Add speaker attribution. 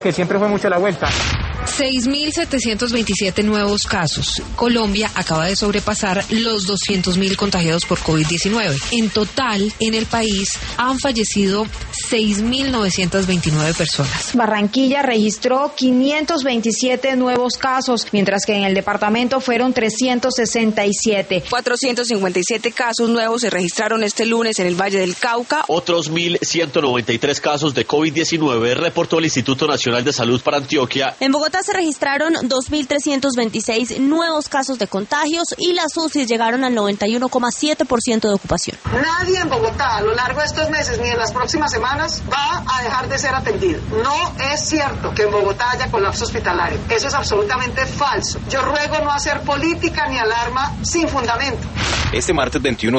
Speaker 1: que siempre fue mucho la vuelta.
Speaker 2: 6.727 nuevos casos. Colombia acaba de sobrepasar los 200.000 contagiados por COVID-19. En total, en el país han fallecido 6.929 personas.
Speaker 3: Barranquilla registró 527 nuevos casos, mientras que en el departamento fueron 367.
Speaker 4: 457 casos nuevos se registraron este lunes en el Valle del Cauca.
Speaker 5: Otros 1.193 casos de COVID-19 reportó el Instituto Nacional de Salud para Antioquia.
Speaker 6: En Bogotá se registraron 2.326 nuevos casos de contagios y las UCI llegaron al 91,7% de ocupación.
Speaker 7: Nadie en Bogotá a lo largo de estos meses ni en las próximas semanas va a dejar de ser atendido. No es cierto que en Bogotá haya colapso hospitalario. Eso es absolutamente falso. Yo ruego no hacer política ni alarma sin fundamento.
Speaker 8: Este martes 21